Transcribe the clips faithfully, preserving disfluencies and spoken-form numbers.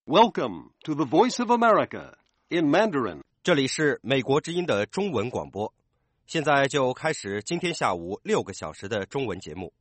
Welcome to the Voice of America in Mandarin. 这里是美国之音的中文广播，现在就开始今天下午六个小时的中文节目。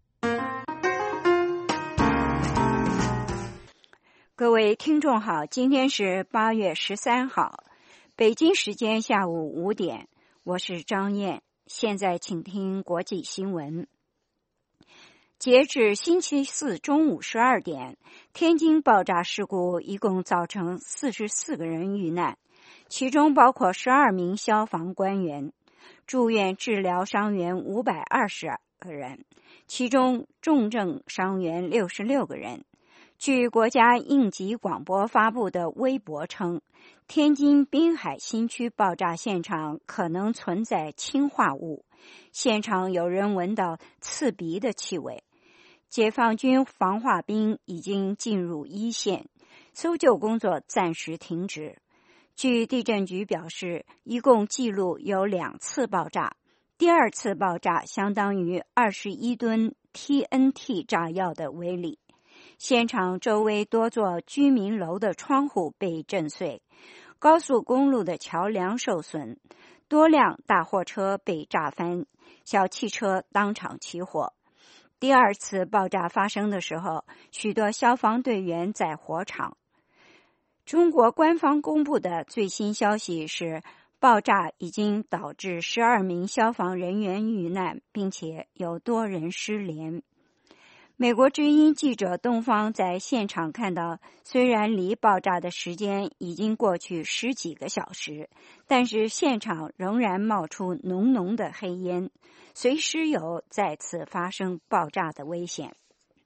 各位听众好，今天是八月十三号，北京时间下午五点，我是张燕，现在请听国际新闻。截至星期四中午十二点，天津爆炸事故一共造成四十四个人遇难，其中包括十二名消防官员，住院治疗伤员五百二十个人，其中重症伤员六十六个人。据国家应急广播发布的微博称，天津滨海新区爆炸现场可能存在氰化物，现场有人闻到刺鼻的气味。解放军防化兵已经进入一线，搜救工作暂时停止。据地震局表示，一共记录有两次爆炸，第二次爆炸相当于二十一吨 T N T 炸药的威力。现场周围多座居民楼的窗户被震碎，高速公路的桥梁受损，多辆大货车被炸翻，小汽车当场起火。第二次爆炸发生的时候，许多消防队员在火场。中国官方公布的最新消息是，爆炸已经导致十二名消防人员遇难，并且有多人失联。美国之音记者东方在现场看到，虽然离爆炸的时间已经过去十几个小时，但是现场仍然冒出浓浓的黑烟，随时有再次发生爆炸的危险。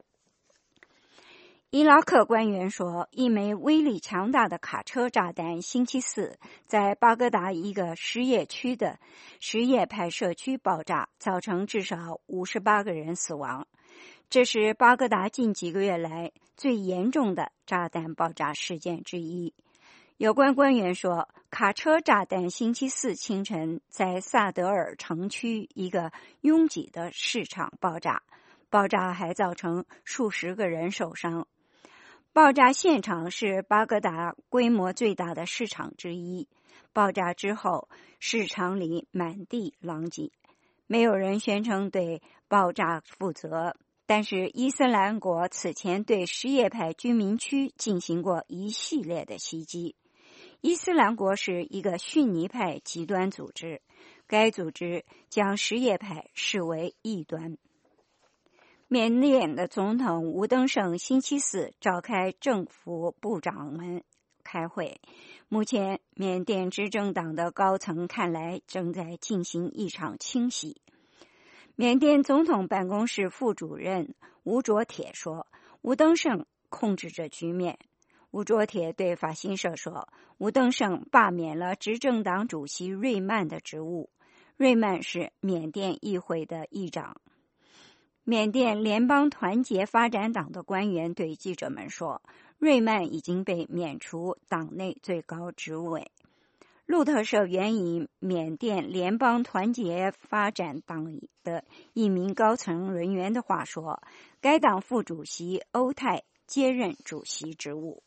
伊拉克官员说，一枚威力强大的卡车炸弹星期四在巴格达一个什叶区的什叶派社区爆炸，造成至少五十八个人死亡。这是巴格达近几个月来最严重的炸弹爆炸事件之一。有关官员说，卡车炸弹星期四清晨在萨德尔城区一个拥挤的市场爆炸，爆炸还造成数十个人受伤。爆炸现场是巴格达规模最大的市场之一。爆炸之后，市场里满地狼藉，没有人宣称对爆炸负责。但是伊斯兰国此前对什叶派居民区进行过一系列的袭击。伊斯兰国是一个逊尼派极端组织，该组织将什叶派视为异端。缅甸的总统吴登盛星期四召开政府部长们开会，目前缅甸执政党的高层看来正在进行一场清洗。缅甸总统办公室副主任吴卓铁说，吴登盛控制着局面。吴卓铁对法新社说，吴登盛罢免了执政党主席瑞曼的职务。瑞曼是缅甸议会的议长。缅甸联邦团结发展党的官员对记者们说，瑞曼已经被免除党内最高职位。路透社援引缅甸联邦团结发展党的一名高层人员的话说，该党副主席欧泰接任主席职务。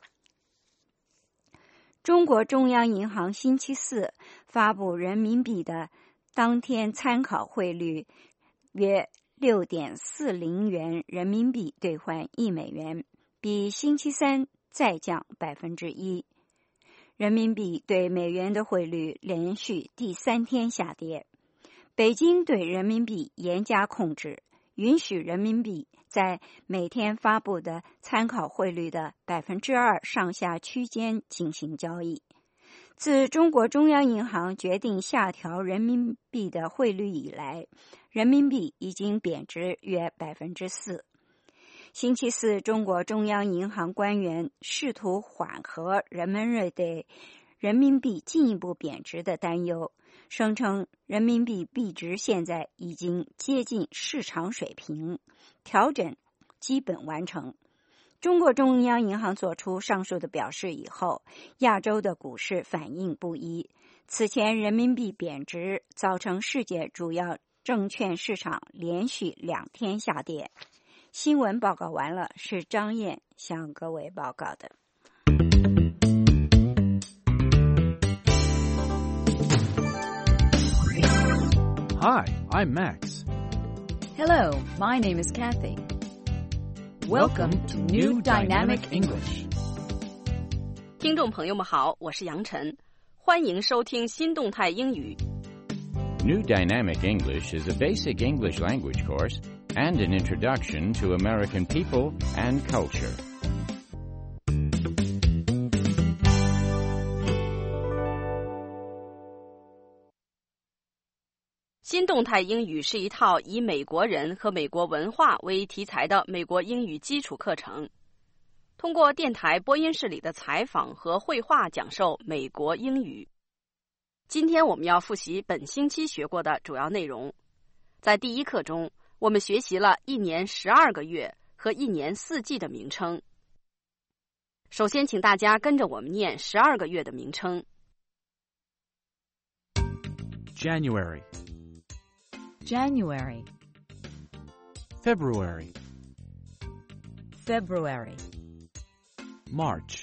中国中央银行星期四发布人民币的当天参考汇率约 六点四零元人民币兑换一美元，比星期三再降百分之一。人民币对美元的汇率连续第三天下跌。北京对人民币严加控制，允许人民币在每天发布的参考汇率的百分之二上下区间进行交易。自中国中央银行决定下调人民币的汇率以来，人民币已经贬值约百分之四。星期四，中国中央银行官员试图缓和人们对人民币进一步贬值的担忧，声称人民币币值现在已经接近市场水平，调整基本完成。中国中央银行做出上述的表示以后，亚洲的股市反应不一。此前人民币贬值造成世界主要证券市场连续两天下跌。新闻报告完了，是张燕向各位报告的。 Hi, I'm Max. Hello, my name is Kathy. Welcome to New Dynamic English. 听众朋友们好，我是杨晨，欢迎收听新动态英语。 New Dynamic English is a basic English language course and an introduction to American people and culture. 新动态英语是一套以美国人和美国文化为题材的美国英语基础课程，通过电台播音室里的采访和绘画讲授美国英语。今天我们要复习本星期学过的主要内容。在第一课中，我们学习了一年十二个月和一年四季的名称。首先请大家跟着我们念十二个月的名称。 January, January, February, February, March,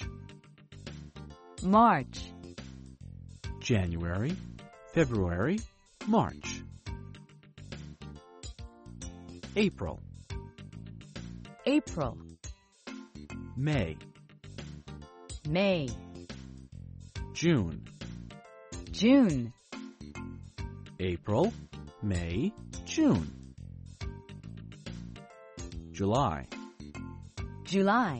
March, January, February, March. April, April, May, May, June, June, April, May, June. July, July,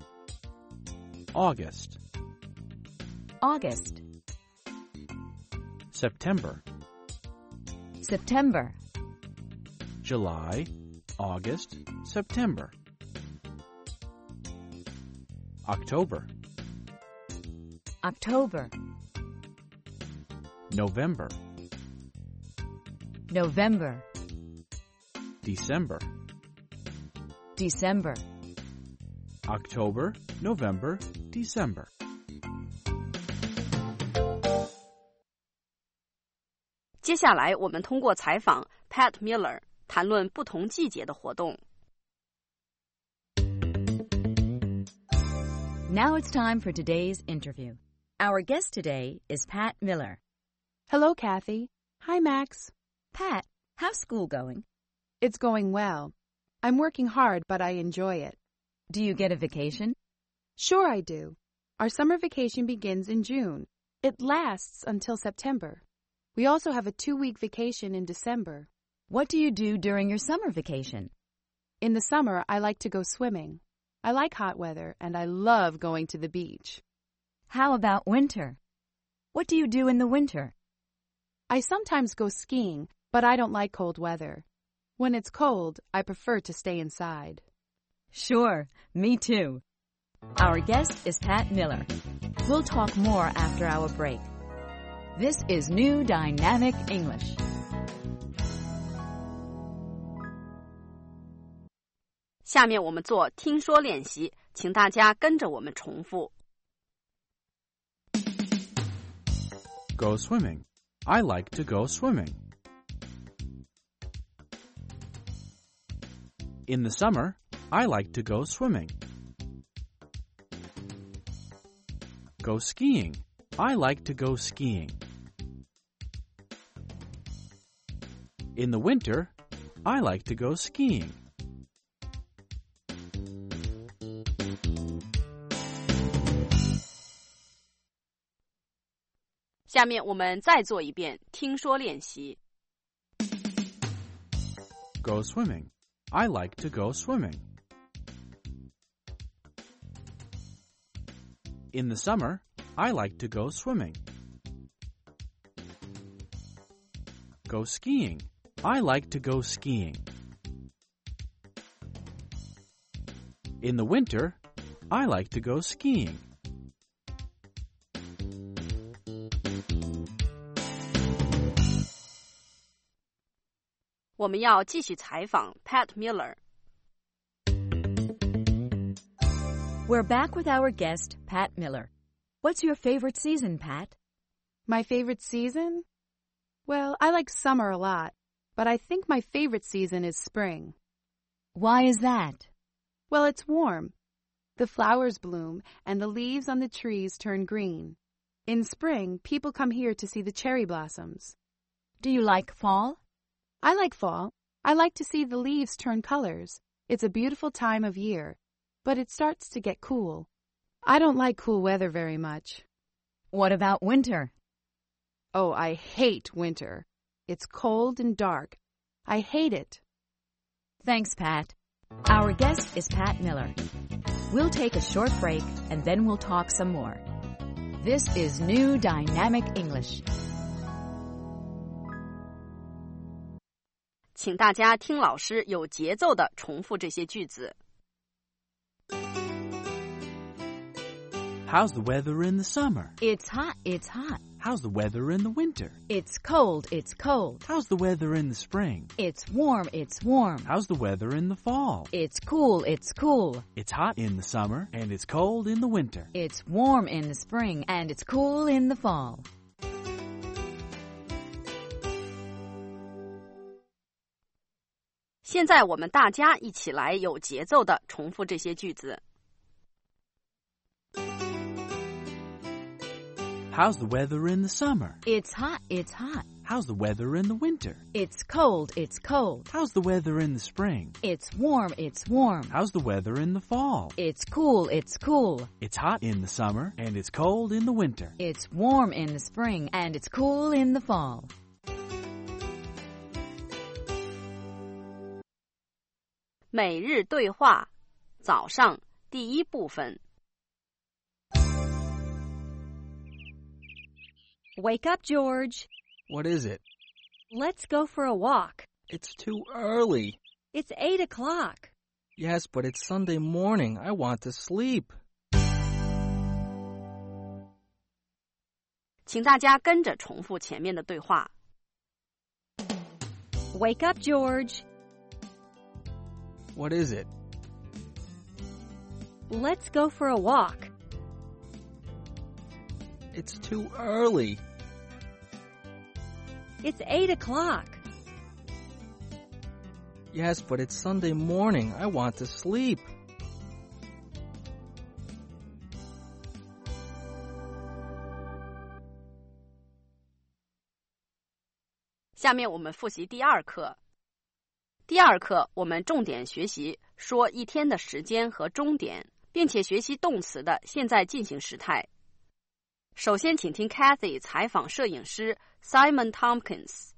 August, August, September, September, July, August, September. October, October, November, November, December. December. October, November, December. 接下来我们通过采访 Pat Miller 谈论不同季节的活动。 Now it's time for today's interview. Our guest today is Pat Miller. Hello, Kathy. Hi, Max. Pat, how's school going? It's going well. I'm working hard, but I enjoy it. Do you get a vacation? Sure I do. Our summer vacation begins in June. It lasts until September. We also have a two-week vacation in December. What do you do during your summer vacation? In the summer, I like to go swimming. I like hot weather, and I love going to the beach. How about winter? What do you do in the winter? I sometimes go skiing, but I don't like cold weather. When it's cold, I prefer to stay inside. Sure, me too. Our guest is Pat Miller. We'll talk more after our break. This is New Dynamic English. 下面我们做听说练习，请大家跟着我们重复。 Go swimming. I like to go swimming. In the summer, I like to go swimming. Go skiing. I like to go skiing. In the winter, I like to go skiing. 下面我们再做一遍听说练习。 Go swimming. I like to go swimming. In the summer, I like to go swimming. Go skiing. I like to go skiing. In the winter, I like to go skiing. 我们要继续采访 Pat Miller。 We're back with our guest, Pat Miller. What's your favorite season, Pat? My favorite season? Well, I like summer a lot, but I think my favorite season is spring. Why is that? Well, it's warm. The flowers bloom and the leaves on the trees turn green. In spring, people come here to see the cherry blossoms. Do you like fall? I like fall. I like to see the leaves turn colors. It's a beautiful time of year, but it starts to get cool. I don't like cool weather very much. What about winter? Oh, I hate winter. It's cold and dark. I hate it. Thanks, Pat. Our guest is Pat Miller. We'll take a short break and then we'll talk some more. This is New Dynamic English. 请大家听老师有节奏地重复这些句子。 How's the weather in the summer? It's hot, it's hot. How's the weather in the winter? It's cold, it's cold. How's the weather in the spring? It's warm, it's warm. How's the weather in the fall? It's cool, it's cool. It's hot in the summer and it's cold in the winter. It's warm in the spring and it's cool in the fall. 现在我们大家一起来有节奏地重复这些句子。 How's the weather in the summer? It's hot, it's hot. How's the weather in the winter? It's cold, it's cold. How's the weather in the spring? It's warm, it's warm. How's the weather in the fall? It's cool, it's cool. It's hot in the summer and it's cold in the winter. It's warm in the spring and it's cool in the fall. 每日对话，早上第一部分。 Wake up, George. What is it? Let's go for a walk. It's too early. It's eight o'clock. Yes, but it's Sunday morning. I want to sleep. 请大家跟着重复前面的对话。 Wake up, George. What is it? Let's go for a walk. It's too early. It's eight o'clock. Yes, but it's Sunday morning. I want to sleep. 下面我们复习第二课。第二课我们重点学习说一天的时间和钟点，并且学习动词的现在进行时态。首先请听 Kathy 采访摄影师 Simon Tompkins.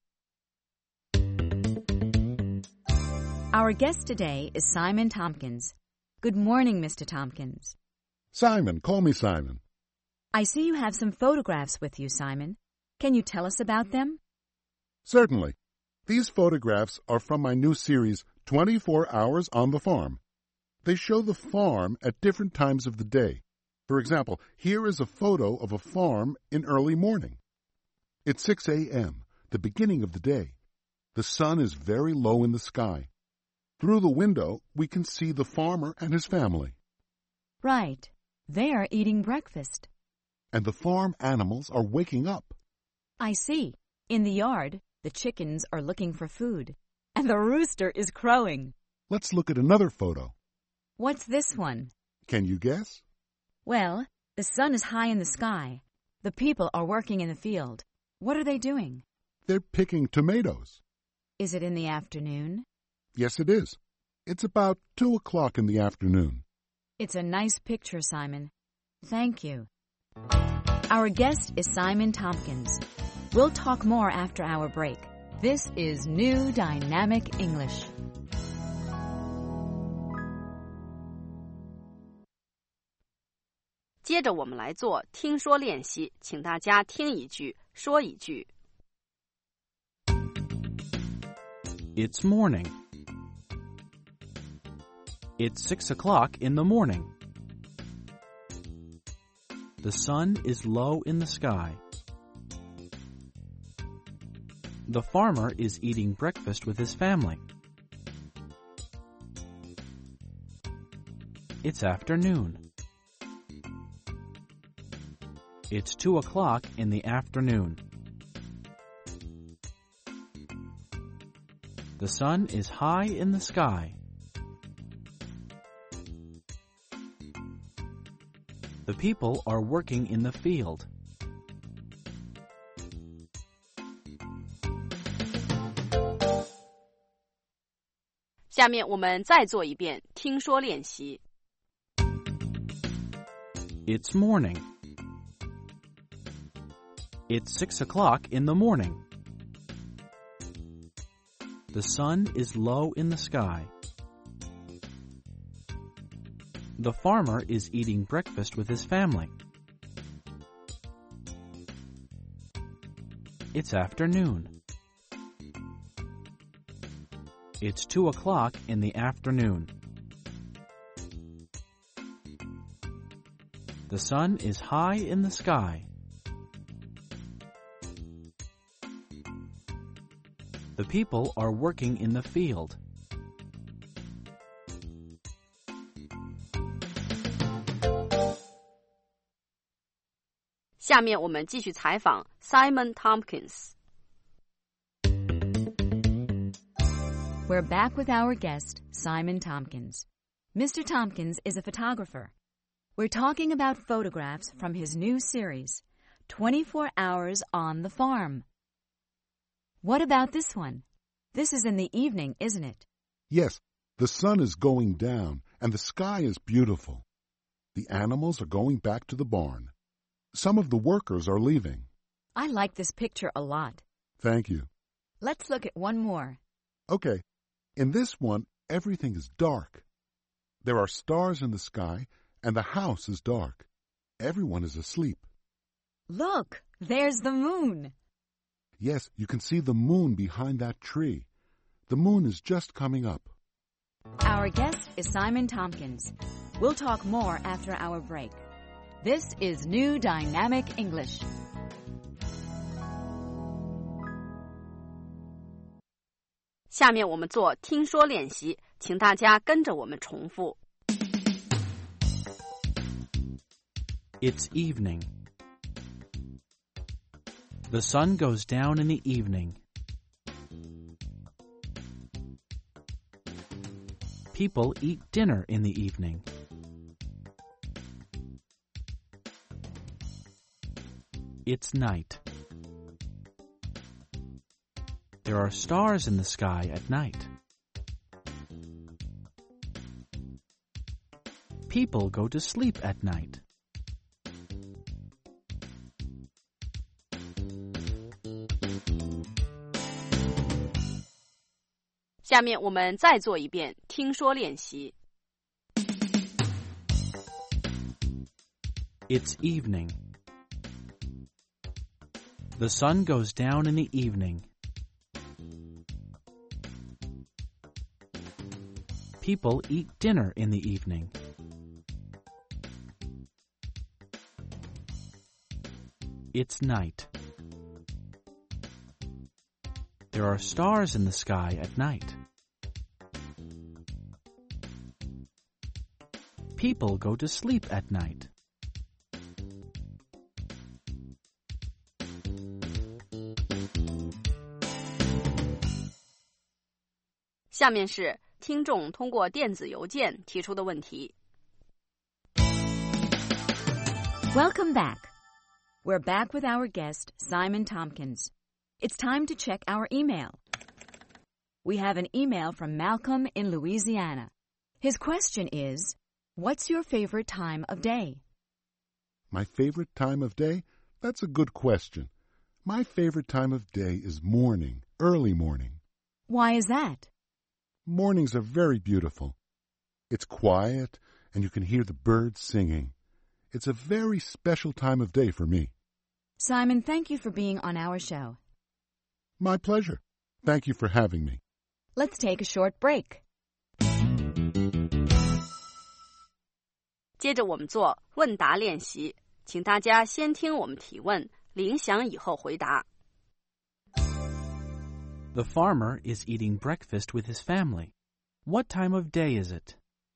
Our guest today is Simon Tompkins. Good morning, Mister Tompkins. Simon, call me Simon. I see you have some photographs with you, Simon. Can you tell us about them? Certainly. These photographs are from my new series, twenty-four hours on the Farm. They show the farm at different times of the day. For example, here is a photo of a farm in early morning. It's six a.m., the beginning of the day. The sun is very low in the sky. Through the window, we can see the farmer and his family. Right. They are eating breakfast. And the farm animals are waking up. I see. In the yard, the chickens are looking for food, and the rooster is crowing. Let's look at another photo. What's this one? Can you guess? Well, the sun is high in the sky. The people are working in the field. What are they doing? They're picking tomatoes. Is it in the afternoon? Yes, it is. It's about two o'clock in the afternoon. It's a nice picture, Simon. Thank you. Our guest is Simon Tompkins. We'll talk more after our break. This is New Dynamic English. 接着我们来做听说练习，请大家听一句，说一句。 It's morning. It's six o'clock in the morning. The sun is low in the sky. The farmer is eating breakfast with his family. It's afternoon. It's two o'clock in the afternoon. The sun is high in the sky. The people are working in the field. 下面我们再做一遍听说练习。 It's morning. It's six o'clock in the morning. The sun is low in the sky. The farmer is eating breakfast with his family. It's afternoon. It's two o'clock in the afternoon. The sun is high in the sky. The people are working in the field. 下面我们继续采访 Simon Tompkins. We're back with our guest, Simon Tompkins. Mister Tompkins is a photographer. We're talking about photographs from his new series, twenty-four hours on the Farm. What about this one? This is in the evening, isn't it? Yes, the sun is going down and the sky is beautiful. The animals are going back to the barn. Some of the workers are leaving. I like this picture a lot. Thank you. Let's look at one more. Okay. In this one, everything is dark. There are stars in the sky and the house is dark. Everyone is asleep. Look, there's the moon. Yes, you can see the moon behind that tree. The moon is just coming up. Our guest is Simon Tompkins. We'll talk more after our break. This is New Dynamic English. 下面我们做听说练习，请大家跟着我们重复。 It's evening. The sun goes down in the evening. People eat dinner in the evening. It's night. There are stars in the sky at night. People go to sleep at night. 下面我们再做一遍听说练习。 It's evening. The sun goes down in the evening. People eat dinner in the evening. It's night. There are stars in the sky at night. People go to sleep at night. 下面是听众通过电子邮件提出的问题。 Welcome back. We're back with our guest, Simon Tompkins. It's time to check our email. We have an email from Malcolm in Louisiana. His question is, what's your favorite time of day? My favorite time of day? That's a good question. My favorite time of day is morning, early morning. Why is that? Mornings are very beautiful. It's quiet, and you can hear the birds singing. It's a very special time of day for me. Simon, thank you for being on our show. My pleasure. Thank you for having me. Let's take a short break. 接着我们做问答练习，请大家先听我们提问，铃响以后回答。 The farmer is eating breakfast with his family. What time of day is it?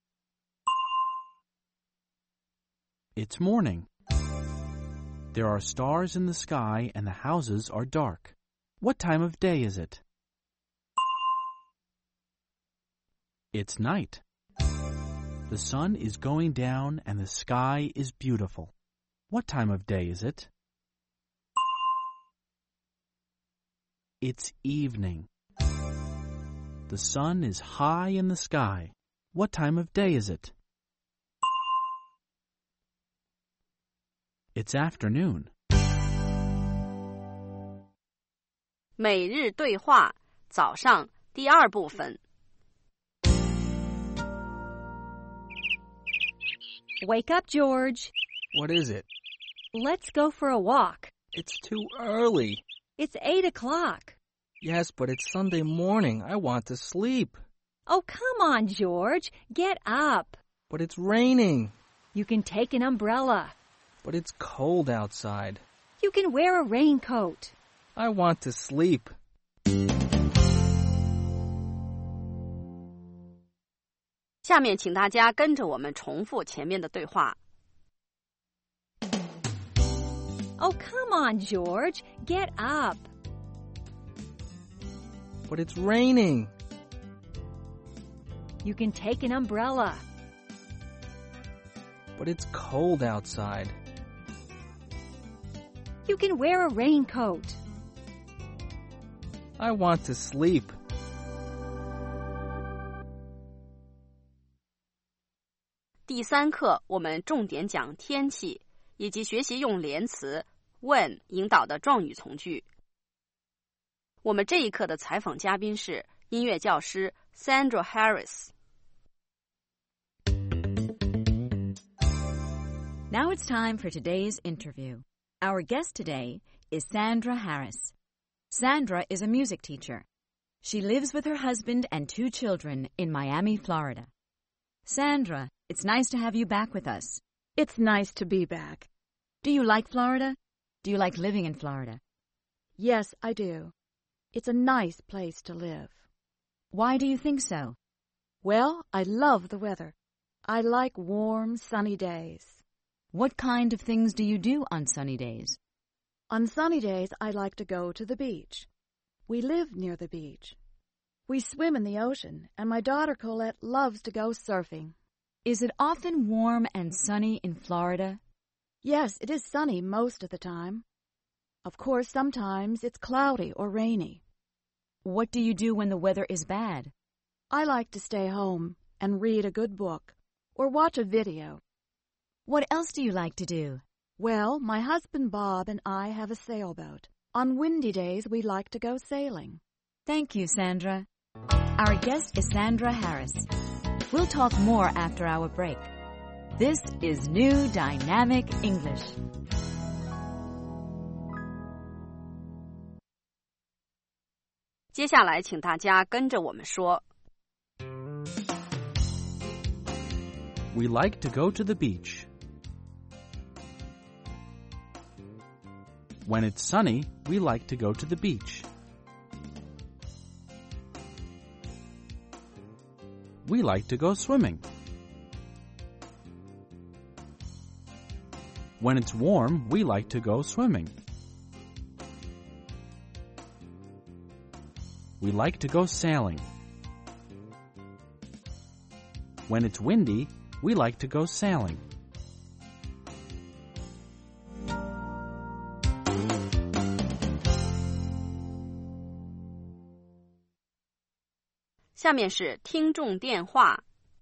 It's morning. There are stars in the sky and the houses are dark. What time of day is it? It's night. The sun is going down and the sky is beautiful. What time of day is it? It's evening. The sun is high in the sky. What time of day is it? It's afternoon. 每日对话早上第二部分。 Wake up, George. What is it? Let's go for a walk. It's too early. It's eight o'clock. Yes, but it's Sunday morning. I want to sleep. Oh, come on, George. Get up. But it's raining. You can take an umbrella. But it's cold outside. You can wear a raincoat. I want to sleep. 下面请大家跟着我们重复前面的对话。 Oh, come on, George. Get up. But it's raining. You can take an umbrella. But it's cold outside. You can wear a raincoat. I want to sleep. 第三课我们重点讲天气，以及学习用连词 when 引导的状语从句。我们这一课的采访嘉宾是音乐教师 Sandra Harris。 Now it's time for today's interview. Our guest today is Sandra Harris. Sandra is a music teacher. She lives with her husband and two children in Miami, Florida. Sandra, it's nice to have you back with us. It's nice to be back. Do you like Florida? Do you like living in Florida? Yes, I do. It's a nice place to live. Why do you think so? Well, I love the weather. I like warm, sunny days. What kind of things do you do on sunny days? On sunny days, I like to go to the beach. We live near the beach. We swim in the ocean, and my daughter Colette loves to go surfing. Is it often warm and sunny in Florida? Yes, it is sunny most of the time. Of course, sometimes it's cloudy or rainy. What do you do when the weather is bad? I like to stay home and read a good book or watch a video. What else do you like to do? Well, my husband Bob and I have a sailboat. On windy days, we like to go sailing. Thank you, Sandra. Our guest is Sandra Harris. We'll talk more after our break. This is New Dynamic English. "接下来请大家跟着我们说。 We like to go to the beach. When it's sunny, we like to go to the beach. We like to go swimming. When it's warm, we like to go swimming. We like to go sailing. When it's windy, we like to go sailing. 下面是听众电话。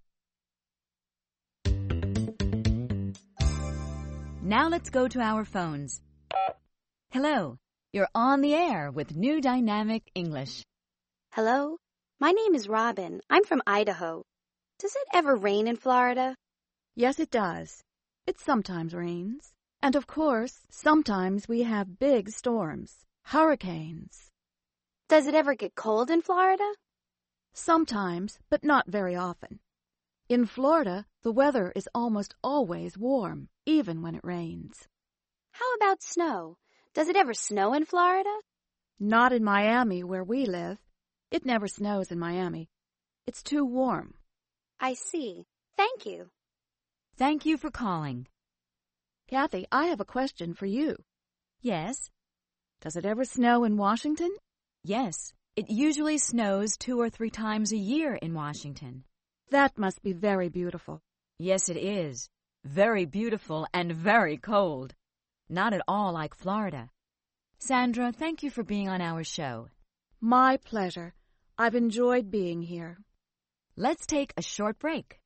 Now let's go to our phones. Hello, you're on the air with New Dynamic English. Hello, my name is Robin. I'm from Idaho. Does it ever rain in Florida? Yes, it does. It sometimes rains. And of course, sometimes we have big storms, hurricanes. Does it ever get cold in Florida? Sometimes, but not very often. In Florida, the weather is almost always warm, even when it rains. How about snow? Does it ever snow in Florida? Not in Miami, where we live. It never snows in Miami. It's too warm. I see. Thank you. Thank you for calling. Kathy, I have a question for you. Yes? Does it ever snow in Washington? Yes. It usually snows two or three times a year in Washington. That must be very beautiful. Yes, it is. Very beautiful and very cold. Not at all like Florida. Sandra, thank you for being on our show. My pleasure. I've enjoyed being here. Let's take a short break.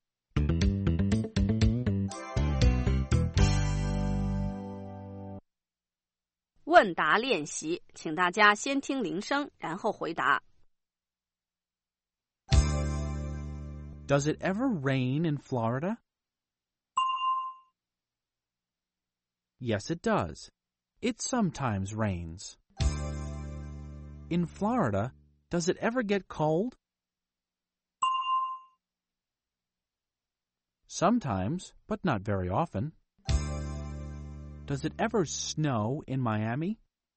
问答练习，请大家先听铃声，然后回答。 Does it ever rain in Florida? Yes, it does. It sometimes rains. In Florida, does it ever get cold? Sometimes, but not very often. Does it ever snow in Miami?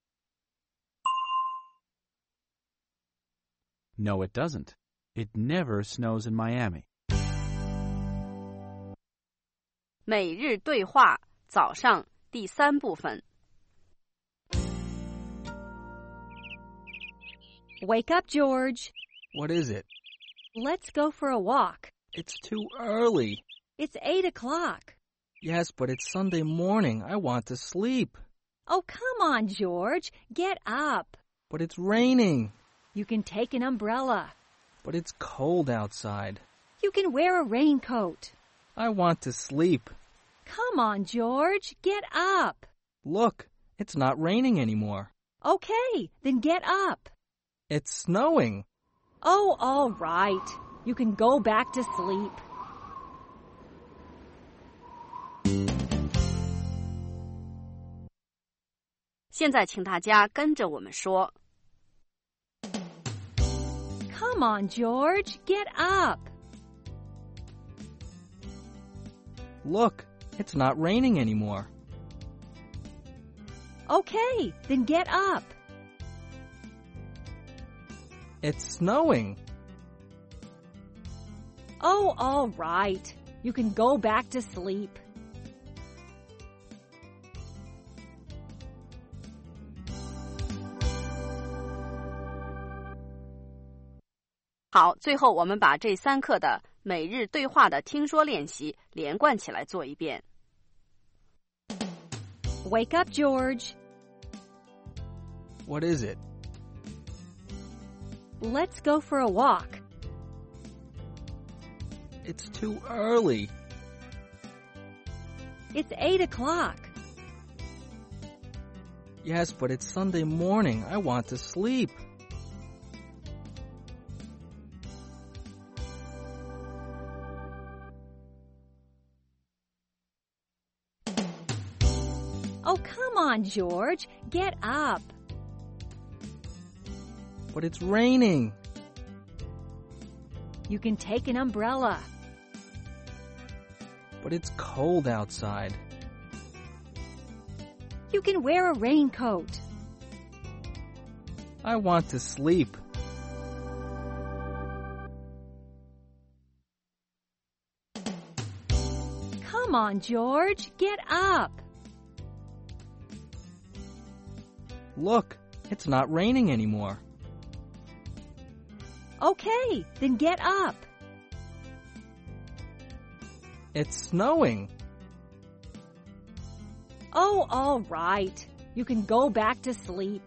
No, it doesn't. It never snows in Miami. 每日对话，早上第三部分。 Wake up, George. What is it? Let's go for a walk. It's too early. It's eight o'clock. Yes, but it's Sunday morning. I want to sleep. Oh, come on, George. Get up. But it's raining. You can take an umbrella. But it's cold outside. You can wear a raincoat. I want to sleep. Come on, George. Get up. Look, it's not raining anymore. Okay, then get up. It's snowing. Oh, all right. You can go back to sleep. 现在请大家跟着我们说。 Come on, George. Get up. Look, it's not raining anymore. Okay, then get up. It's snowing. Oh, all right. You can go back to sleep. 好，最后我们把这三课的每日对话的听说练习连贯起来做一遍。 Wake up, George. What is it? Let's go for a walk. It's too early. It's eight o'clock. Yes, but it's Sunday morning. I want to sleep. Oh, come on, George. Get up. But it's raining. You can take an umbrella. But it's cold outside. You can wear a raincoat. I want to sleep. Come on, George. Get up. Look, it's not raining anymore. Okay, then get up. It's snowing. Oh, all right. You can go back to sleep.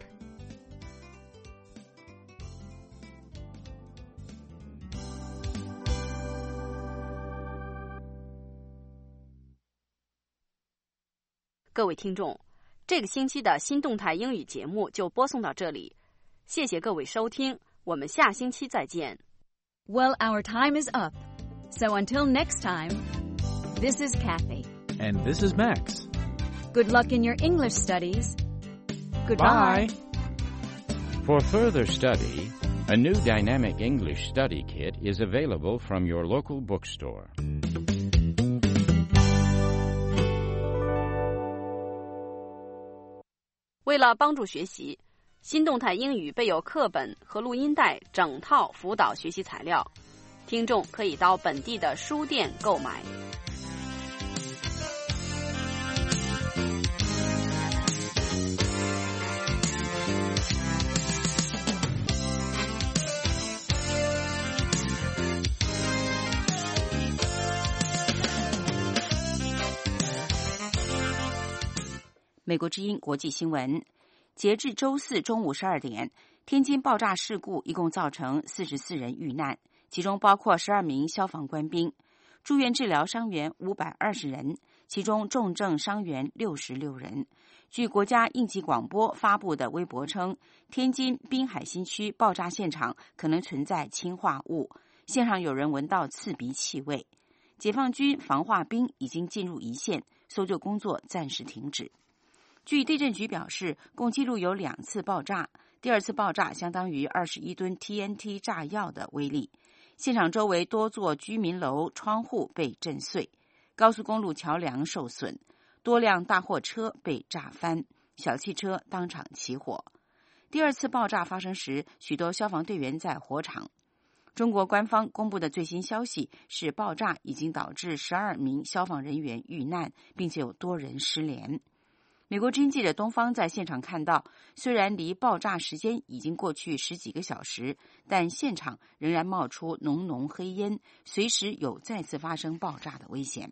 各位听众，这个星期的新动态英语节目就播送到这里，谢谢各位收听，我们下星期再见。 Well, our time is up. So until next time, this is Kathy. And this is Max. Good luck in your English studies. Goodbye. Bye. For further study, a new dynamic English study kit is available from your local bookstore. 为了帮助学习，新动态英语备有课本和录音带整套辅导学习材料，听众可以到本地的书店购买。美国之音国际新闻，截至周四中午十二点， 天津爆炸事故一共造成四十四人遇难，其中包括十二名消防官兵，住院治疗伤员五百二十人，其中重症伤员六十六人。据国家应急广播发布的微博称，天津滨海新区爆炸现场可能存在氰化物，现场有人闻到刺鼻气味。解放军防化兵已经进入一线，搜救工作暂时停止。据地震局表示，共记录有两次爆炸，第二次爆炸相当于二十一吨 T N T 炸药的威力。现场周围多座居民楼窗户被震碎，高速公路桥梁受损，多辆大货车被炸翻，小汽车当场起火。第二次爆炸发生时，许多消防队员在火场。中国官方公布的最新消息是，爆炸已经导致十二名消防人员遇难，并且有多人失联。美国之音记者东方在现场看到，虽然离爆炸时间已经过去十几个小时，但现场仍然冒出浓浓黑烟，随时有再次发生爆炸的危险。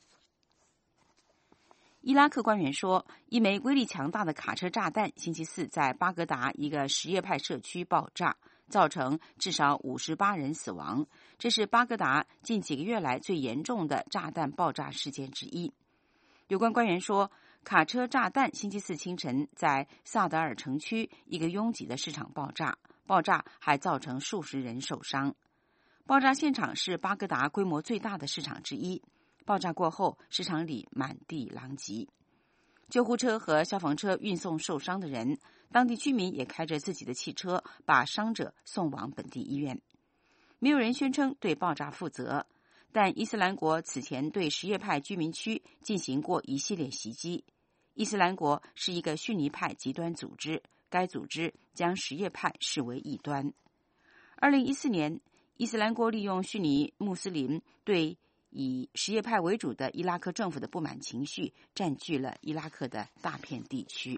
伊拉克官员说，一枚威力强大的卡车炸弹星期四在巴格达一个什叶派社区爆炸，造成至少五十八人死亡，这是巴格达近几个月来最严重的炸弹爆炸事件之一。有关官员说，卡车炸弹星期四清晨在萨德尔城区一个拥挤的市场爆炸，爆炸还造成数十人受伤。爆炸现场是巴格达规模最大的市场之一，爆炸过后，市场里满地狼藉。救护车和消防车运送受伤的人，当地居民也开着自己的汽车把伤者送往本地医院。没有人宣称对爆炸负责，但伊斯兰国此前对什叶派居民区进行过一系列袭击。伊斯兰国是一个逊尼派极端组织，该组织将什叶派视为异端。二零一四年，伊斯兰国利用逊尼穆斯林对以什叶派为主的伊拉克政府的不满情绪，占据了伊拉克的大片地区。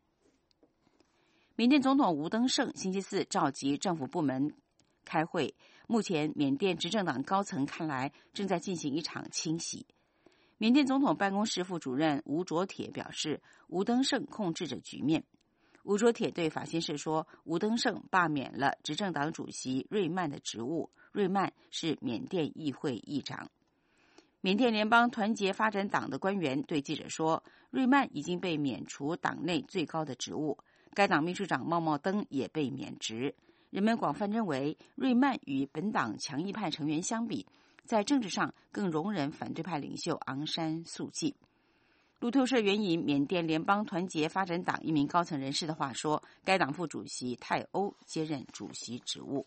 缅甸总统吴登盛星期四召集政府部门开会，目前缅甸执政党高层看来正在进行一场清洗。缅甸总统办公室副主任吴卓铁表示，吴登盛控制着局面。吴卓铁对法新社说，吴登盛罢免了执政党主席瑞曼的职务，瑞曼是缅甸议会议长。缅甸联邦团结发展党的官员对记者说，瑞曼已经被免除党内最高的职务，该党秘书长茂茂登也被免职。人们广泛认为，瑞曼与本党强硬派成员相比，在政治上更容忍反对派领袖昂山素季。路透社援引缅甸联邦团结发展党一名高层人士的话说，该党副主席泰欧接任主席职务。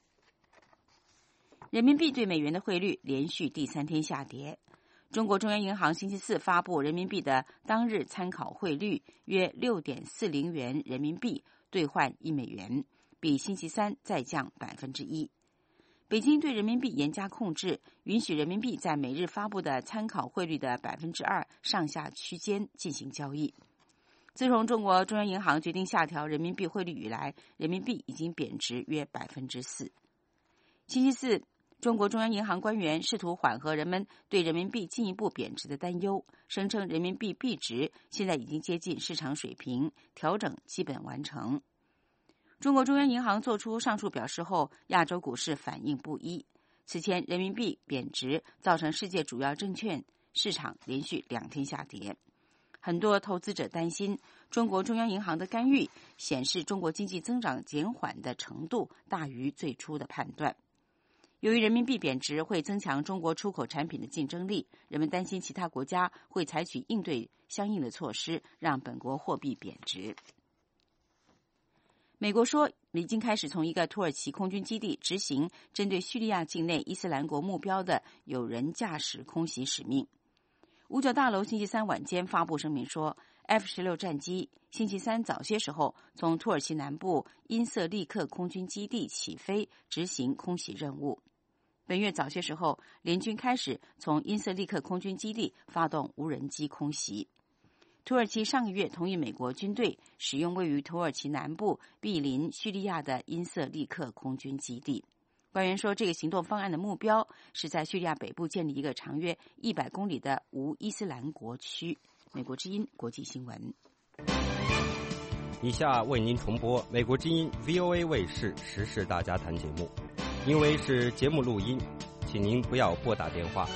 人民币对美元的汇率连续第三天下跌。中国中央银行星期四发布人民币的当日参考汇率约 六点四零元人民币兑换一美元，比星期三再降百分之一。北京对人民币严加控制，允许人民币在每日发布的参考汇率的百分之二上下区间进行交易。自从中国中央银行决定下调人民币汇率以来，人民币已经贬值约百分之四。星期四，中国中央银行官员试图缓和人们对人民币进一步贬值的担忧，声称人民币币值现在已经接近市场水平，调整基本完成。中国中央银行作出上述表示后，亚洲股市反应不一。此前人民币贬值造成世界主要证券市场连续两天下跌。很多投资者担心，中国中央银行的干预显示中国经济增长减缓的程度大于最初的判断。由于人民币贬值会增强中国出口产品的竞争力，人们担心其他国家会采取应对相应的措施，让本国货币贬值。美国说，已经开始从一个土耳其空军基地执行针对叙利亚境内伊斯兰国目标的有人驾驶空袭使命。五角大楼星期三晚间发布声明说 ，F 十六 战机星期三早些时候从土耳其南部因瑟利克空军基地起飞，执行空袭任务。本月早些时候，联军开始从因瑟利克空军基地发动无人机空袭。土耳其上个月同意美国军队使用位于土耳其南部毗邻叙利亚的因瑟利克空军基地。官员说，这个行动方案的目标是在叙利亚北部建立一个长约一百公里的无伊斯兰国区。美国之音国际新闻。 以下为您重播美国之音 V O A 卫视时事大家谈节目，因为是节目录音，请您不要拨打电话。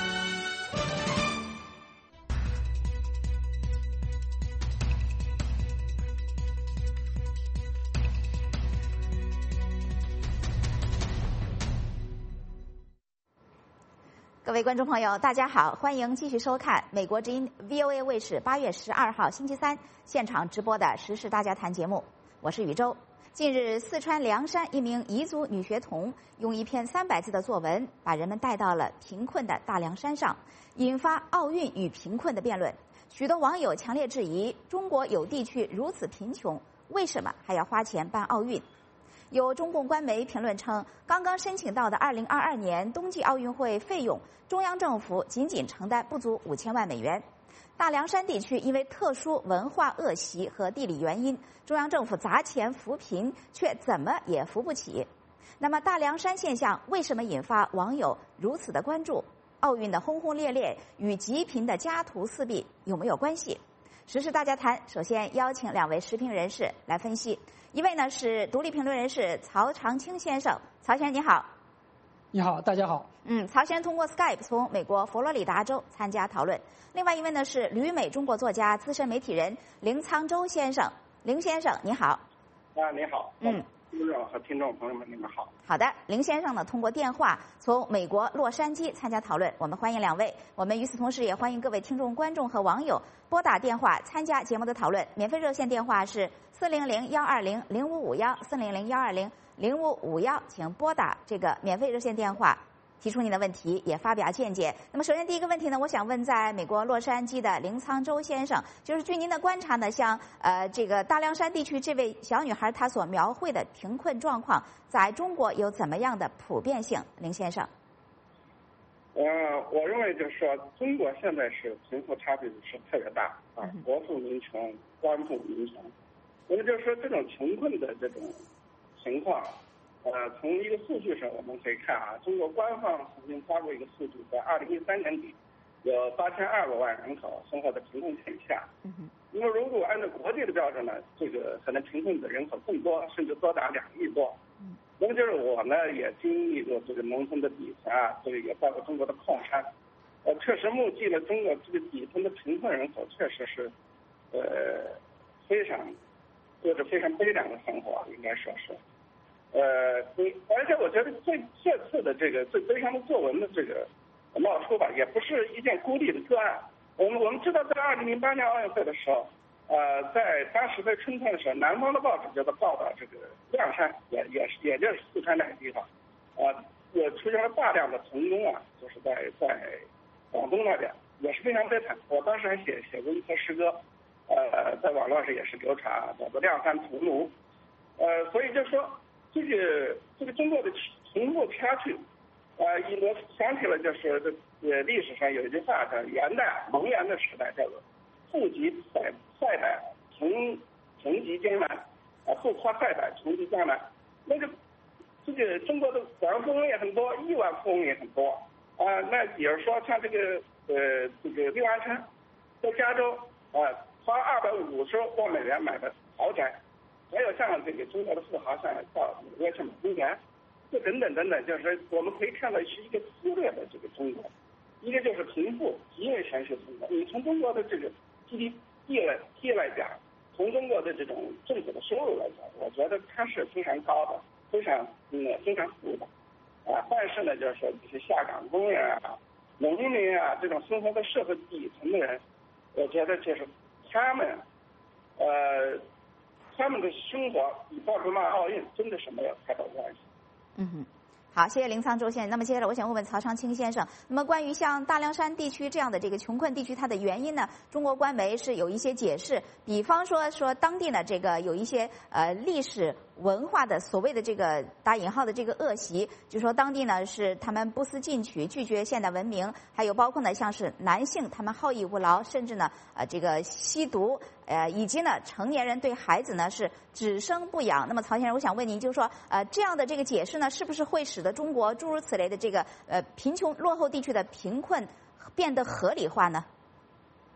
各位观众朋友，大家好，欢迎继续收看美国之音 V O A 卫视八月十二号星期三现场直播的时事大家谈节目，我是宇宙。近日，四川凉山一名彝族女学童用一篇三百字的作文，把人们带到了贫困的大凉山上，引发奥运与贫困的辩论。许多网友强烈质疑：中国有地区如此贫穷，为什么还要花钱办奥运？有中共官媒评论称，刚刚申请到的二零二二年冬季奥运会费用，中央政府仅仅承担不足五千万美元。大凉山地区因为特殊文化恶习和地理原因，中央政府砸钱扶贫，却怎么也扶不起。那么大凉山现象为什么引发网友如此的关注？奥运的轰轰烈烈与极贫的家徒四壁有没有关系？时事大家谈，首先邀请两位时评人士来分析。一位呢是独立评论人士曹长青先生，曹先生你好。 你好，大家好。 嗯，曹先生通过 Skype 从美国佛罗里达州参加讨论。另外一位呢是旅美中国作家、资深媒体人林沧州先生，林先生你好。 啊，你好。 嗯。 听众和听众朋友们，你们好。 好的，林先生呢通过电话从美国洛杉矶参加讨论，我们欢迎两位。我们与此同时也欢迎各位听众、观众和网友拨打电话参加节目的讨论。免费热线电话是四零零幺二零零五五幺四零零幺二零零五五幺，请拨打这个免费热线电话，提出您的问题，也发表见解。那么，首先第一个问题呢，我想问在美国洛杉矶的林沧州先生，就是据您的观察呢，像呃这个大凉山地区这位小女孩她所描绘的贫困状况，在中国有怎么样的普遍性？林先生。 呃，我认为就是说，中国现在是贫富差距是特别大啊，国富民穷，官富民穷。那么就是说，这种穷困的这种情况，呃，从一个数据上我们可以看啊，中国官方曾经发过一个数据，在二零一三年底，有八千二百万人口生活在贫困线以下。 嗯那么如果按照国际的标准呢，这个可能贫困的人口更多，甚至多达两亿多。 嗯。 那么就是我呢也经历过这个农村的底层啊，这个也包括中国的矿山，呃，确实目击了中国这个底层的贫困人口确实是，呃，非常。过着非常悲凉的生活，应该说是，呃，而且我觉得这这次的这个最悲伤的作文的这个冒出吧，也不是一件孤立的个案。我们我们知道，在二零零八年奥运会的时候，呃，在当时在春天的时候，南方的报纸就在报道这个凉山，也也是也就是四川那个地方，啊、呃，也出现了大量的童工啊，就是在在广东那边也是非常悲惨。我当时还写写过一篇诗歌。呃，在网络上也是流传，叫做《凉山屠奴》。呃，所以就说这个这个中国的贫富差距，呃，我想起了就是呃历史上有一句话叫元代蒙元的时代叫做“富极塞塞百，穷穷极艰难”，啊，富夸塞百，穷极艰难。那个这个中国的百万富翁也很多，亿万富翁也很多啊。那比如说像这个呃这个刘安琛，在加州啊。花二百五十万美元买的豪宅，还有像这个中国的富豪，像到美国去买公园，这等等等等，就是我们可以看到是一个粗略的这个中国，一个就是贫富极为悬殊中国。你从中国的这个 G D P 来 P 来讲，从中国的这种政府的收入来讲，我觉得它是非常高的，非常嗯非常富的啊。但是呢，就是说这些下岗工人啊、农民啊这种生活在社会底层的人，我觉得就是。他们，呃，他们的生活与巴塞纳奥运真的是没有太大关系。 嗯哼，好，谢谢林沧州先生。那么接下来我想问问曹长青先生，那么关于像大凉山地区这样的这个穷困地区，它的原因呢？中国官媒是有一些解释，比方说说当地呢这个有一些呃历史文化的所谓的这个打引号的这个恶习，就说当地呢是他们不思进取，拒绝现代文明，还有包括呢像是男性他们好逸恶劳，甚至呢呃这个吸毒，呃以及呢成年人对孩子呢是只生不养。那么曹先生，我想问您，就是说呃这样的这个解释呢，是不是会使得中国诸如此类的这个呃贫穷落后地区的贫困变得合理化呢？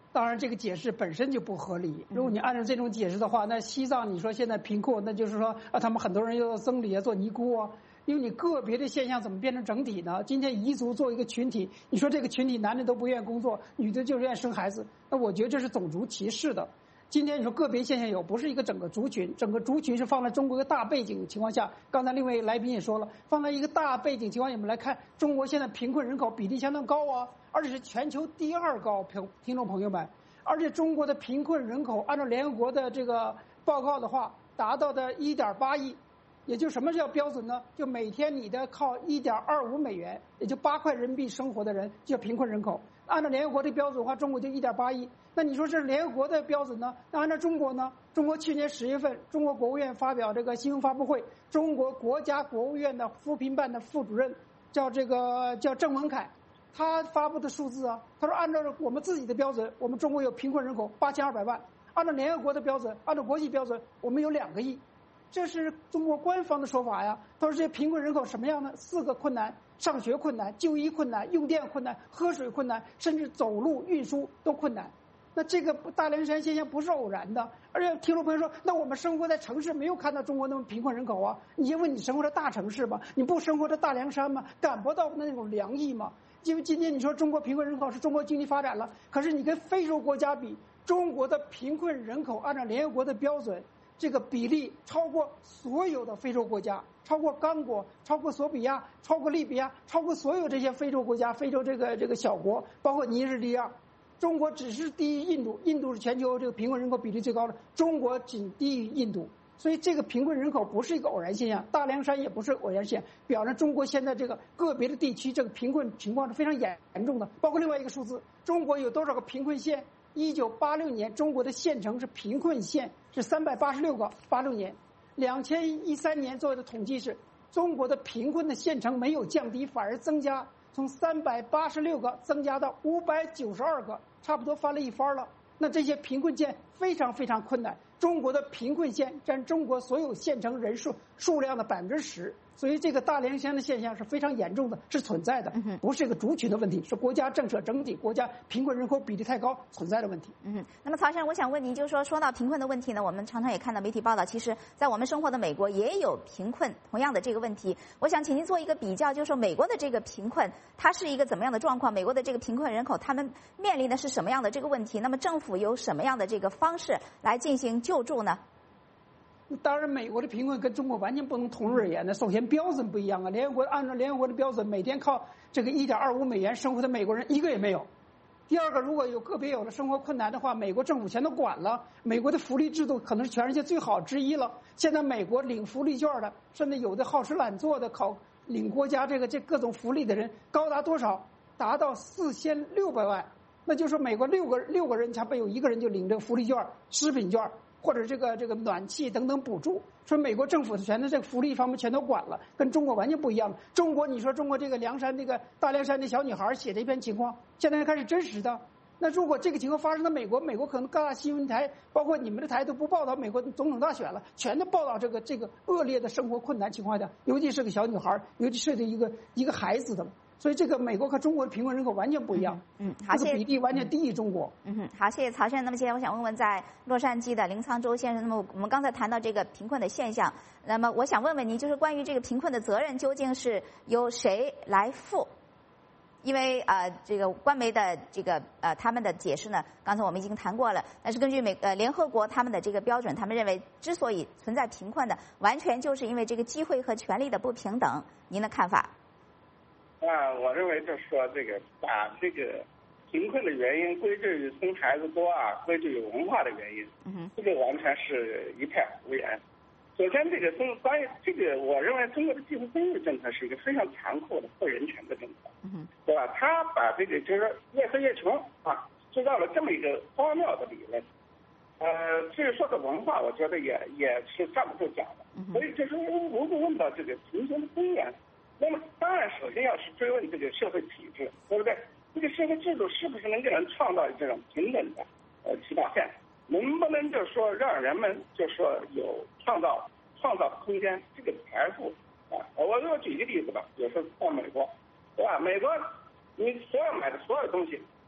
当然，这个解释本身就不合理。如果你按照这种解释的话，那西藏你说现在贫困，那就是说啊，他们很多人要僧侣啊做尼姑啊。因为你个别的现象怎么变成整体呢？今天彝族做一个群体，你说这个群体男的都不愿意工作，女的就愿意生孩子，那我觉得这是种族歧视的。今天你说个别现象有，不是一个整个族群，整个族群是放在中国一个大背景情况下。刚才另外一个来宾也说了，放在一个大背景情况下，我们来看中国现在贫困人口比例相当高啊，而且是全球第二高。听听众朋友们，而且中国的贫困人口按照联合国的这个报告的话，达到的一点八亿。也就什么叫标准呢？就每天你的靠一点二五美元，也就八块人民币生活的人叫贫困人口。按照联合国的标准的话，中国就一点八亿。那你说这是联合国的标准呢？那按照中国呢？中国去年十月份，中国国务院发表这个新闻发布会，中国国家国务院的扶贫办的副主任叫这个叫郑文凯，他发布的数字啊，他说按照我们自己的标准，我们中国有贫困人口八千二百万，按照联合国的标准，按照国际标准，我们有两个亿。这是中国官方的说法呀。他说这些贫困人口什么样呢？四个困难：上学困难、就医困难、用电困难、喝水困难，甚至走路运输都困难。那这个大凉山现象不是偶然的。而且听众朋友说，那我们生活在城市，没有看到中国那么贫困人口啊？你因为你生活在大城市吧，你不生活在大凉山吗？感不到那种凉意吗？因为今天你说中国贫困人口是中国经济发展了，可是你跟非洲国家比，中国的贫困人口按照联合国的标准，这个比例超过所有的非洲国家，超过刚果，超过索比亚，超过利比亚，超过所有这些非洲国家，非洲这个这个小国，包括尼日利亚。中国只是低于印度，印度是全球这个贫困人口比例最高的，中国仅低于印度。所以这个贫困人口不是一个偶然现象，大凉山也不是偶然现象，表明中国现在这个个别的地区这个贫困情况是非常严重的。包括另外一个数字，中国有多少个贫困县？一九八六年，中国的县城是贫困县是三百八十六个。八六年，两千一三年做的统计是，中国的贫困的县城没有降低，反而增加，从三百八十六个增加到五百九十二个，差不多翻了一番了。那这些贫困县非常非常困难。中国的贫困县占中国所有县城人数数量的百分之十，所以这个大凉山的现象是非常严重的，是存在的，不是一个族群的问题，是国家政策整体国家贫困人口比例太高存在的问题。 嗯，那么曹先生，我想问您，就是说，说到贫困的问题呢，我们常常也看到媒体报道，其实在我们生活的美国也有贫困同样的这个问题。我想请您做一个比较，就是说美国的这个贫困，它是一个怎么样的状况？美国的这个贫困人口，他们面临的是什么样的这个问题？那么政府有什么样的这个方式来进行救助呢？ 当然，美国的贫困跟中国完全不能同日而言的。首先，标准不一样啊。联合国按照联合国的标准，每天靠这个一点二五美元生活的美国人一个也没有。第二个，如果有个别有了生活困难的话，美国政府全都管了。美国的福利制度可能是全世界最好之一了。现在美国领福利券的，甚至有的好吃懒做的考领国家这个这各种福利的人高达多少？达到四千六百万。那就是美国六个六个人，差不多有一个人就领这个福利券、食品券。或者这个这个暖气等等补助，说美国政府全都这个福利方面全都管了，跟中国完全不一样。中国你说中国这个凉山这个大凉山的小女孩写这篇情况，现在看是真实的。那如果这个情况发生在美国，美国可能各大新闻台，包括你们的台都不报道美国总统大选了，全都报道这个这个恶劣的生活困难情况下，尤其是个小女孩，尤其是这一个一个孩子的。所以这个美国和中国的贫困人口完全不一样， 嗯，好， 这个比例完全低于中国。 嗯哼，好，谢谢曹先生。那么接下来我想问问，在洛杉矶的林沧州先生，那么我们刚才谈到这个贫困的现象，那么我想问问您，就是关于这个贫困的责任究竟是由谁来负？因为呃，这个官媒的这个呃他们的解释呢，刚才我们已经谈过了。但是根据美呃联合国他们的这个标准，他们认为之所以存在贫困的，完全就是因为这个机会和权利的不平等。您的看法？ 啊，我认为就是说，这个把这个贫困的原因归咎于生孩子多啊，归咎于文化的原因， 嗯， 这个完全是一派胡言。首先，这个中关于这个，我认为中国的计划生育政策是一个非常残酷的不人权的政策， 嗯， 对吧？他把这个就是说越喝越穷啊，制造了这么一个荒谬的理论。呃，至于说的文化，我觉得也也是站不住脚的。所以就是如果问到这个贫穷的根源。那么，当然，首先要是追问这个社会体制，对不对？这个社会制度是不是能给人创造这种平等的呃起跑线？能不能就是说让人们就是说有创造创造空间？这个财富啊，我我举一个例子吧，比如说到美国，对吧？美国你所有买的所有东西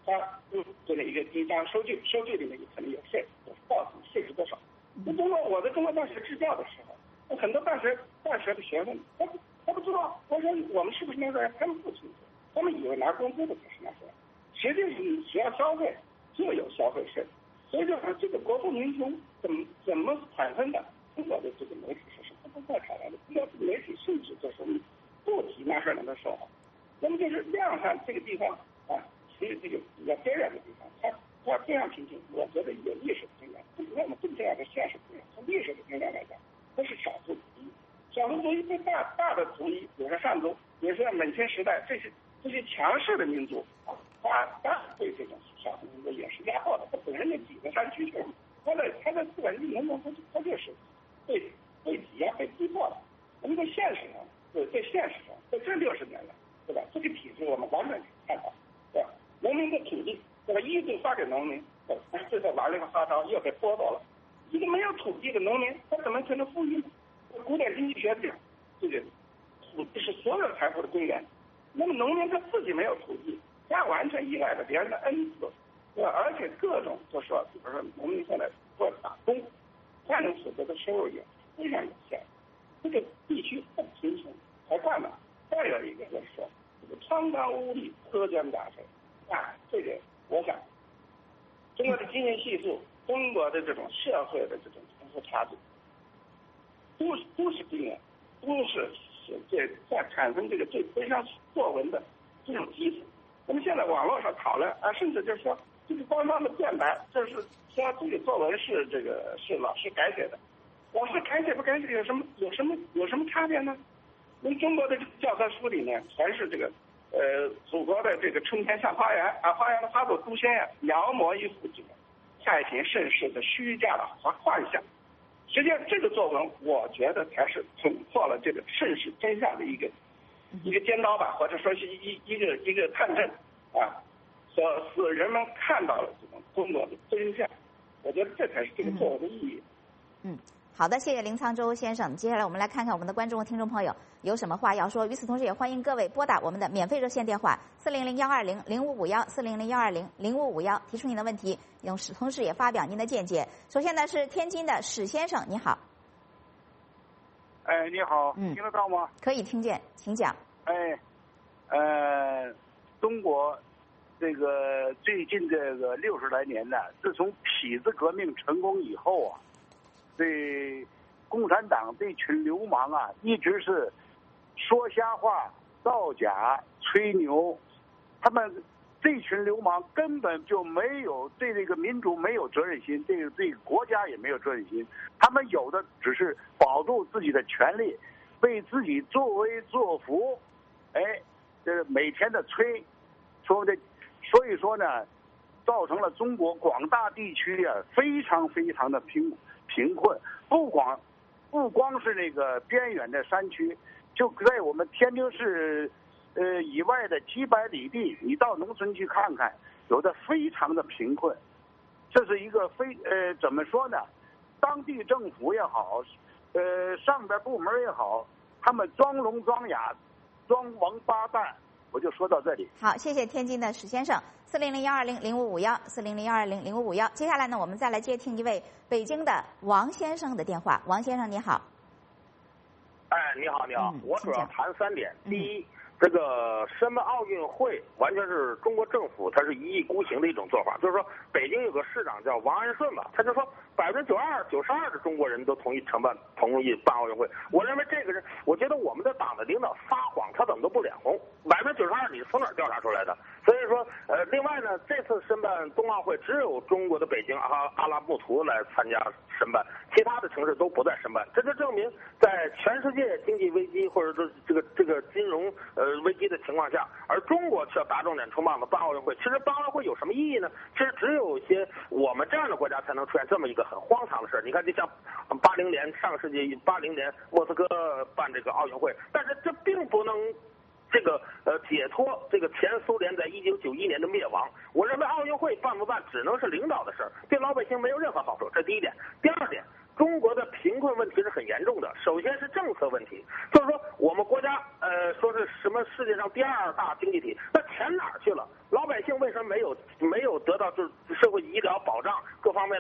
他嗯这个一个一张收据，收据里面可能有税，报纸税是多少。那中国我在中国大学支教的时候，很多大学大学的学生他不他不知道，我说我们是不是纳税人，他们不清楚，他们以为拿工资的才是纳税人，实际是你只要消费就有消费税。所以就说这个国富民穷怎么怎么产生的？中国的这个媒体是什么都在产生的，中国媒体甚至就是不提纳税人的时候，那么就是量上这个地方啊，属于这个比较边缘的地方，它它这样评定，我觉得有历史的经验，不我们更这样的现实经验，从历史的经验来讲，它是少数族裔，少数族裔对大大的族裔，比如说汉族，比如说满清时代这些这些强势的民族啊，他他对这种少数民族也是压迫的，他本身就挤在山区去了，他在他在自然地能中，他他就是被被挤压被逼迫的。那么在现实上，对在现实上，在这六十年来，对吧？这个体制我们完全看到，对吧？农民的土地，对吧？一度发给农民，对吧？最后玩了一个花招，又被剥夺了。一个没有土地的农民，他怎么才能富裕呢？古典经济学讲，这个土地是所有财富的根源。那么农民他自己没有土地，他完全依赖着别人的恩赐，对吧？而且各种就说，比如说农民现在做打工，他能所得的收入也非常有限。这个地区不贫穷才怪呢。再有一个就是说，这个苍当无力，苛捐杂税啊，这个我想，中国的经济系数，中国的这种社会的这种贫富差距，都是都是经验，都是是这在产生这个最悲伤作文的这种基础。那么现在网络上讨论啊，甚至就是说，这个官方的辩白，就是说这个作文是这个是老师改写的。老师改写不改写有什么有什么有什么差别呢？因为中国的教科书里面全是这个呃祖国的这个春天像花园啊，花园的花朵都鲜艳，描摹一幅这个太平盛世的虚假的幻幻想。实际上这个作文，我觉得才是捅破了这个盛世真相的一个一个尖刀吧，或者说是一一个一个探证啊，所使人们看到了这种中国的真相。我觉得这才是这个作文的意义。 嗯。好的，谢谢林沧州先生。接下来我们来看看我们的观众和听众朋友有什么话要说。与此同时，也欢迎各位拨打我们的免费热线电话四零零幺二零零五五幺四零零幺二零零五五幺，提出您的问题，同时同时也发表您的见解。首先呢是天津的史先生，你好。 哎，你好， 嗯， 听得到吗？ 可以听见，请讲。 哎，呃，中国这个最近这个六十来年呢，自从痞子革命成功以后啊。对共产党这群流氓啊，一直是说瞎话、造假、吹牛。他们这群流氓根本就没有对这个民主没有责任心，对对国家也没有责任心。他们有的只是保住自己的权利，为自己作威作福。哎，这每天的吹，说的，所以说呢，造成了中国广大地区啊非常非常的贫。贫困不光不光是那个边远的山区，就在我们天津市呃以外的几百里地，你到农村去看看，有的非常的贫困。这是一个非呃怎么说呢？当地政府也好，呃上边部门也好，他们装聋装哑，装王八蛋。我就说到这里。 好，谢谢天津的史先生，四零零幺二零零五五幺，四零零幺二零零五五幺。接下来呢，我们再来接听一位北京的王先生的电话。王先生你好。 哎，你好，你好， 嗯、 我主要谈三点。第一，嗯、这个申办奥运会完全是中国政府它是一意孤行的一种做法，就是说北京有个市长叫王安顺吧，他就说百分之九二、九十二的中国人都同意承办、同意办奥运会。我认为这个人，我觉得我们的党的领导撒谎，他怎么都不脸红。百分之九十二，你是从哪儿调查出来的？所以说，呃，另外呢，这次申办冬奥会只有中国的北京阿阿拉木图来参加申办，其他的城市都不再申办。这就证明，在全世界经济危机或者说这个这个金融呃危机的情况下，而中国却打肿脸充胖子办奥运会。其实办奥运会有什么意义呢？其实只有一些我们这样的国家才能出现这么一个很荒唐的事儿。你看，就像八零年上世纪八零年莫斯科办这个奥运会，但是这并不能。这个呃解脱这个前苏联在一九九一年的灭亡，我认为奥运会办不办只能是领导的事儿，对老百姓没有任何好处。这第一点。第二点，中国的贫困问题是很严重的。首先是政策问题，就是说我们国家呃说是什么世界上第二大经济体，那钱哪儿去了？老百姓为什么没有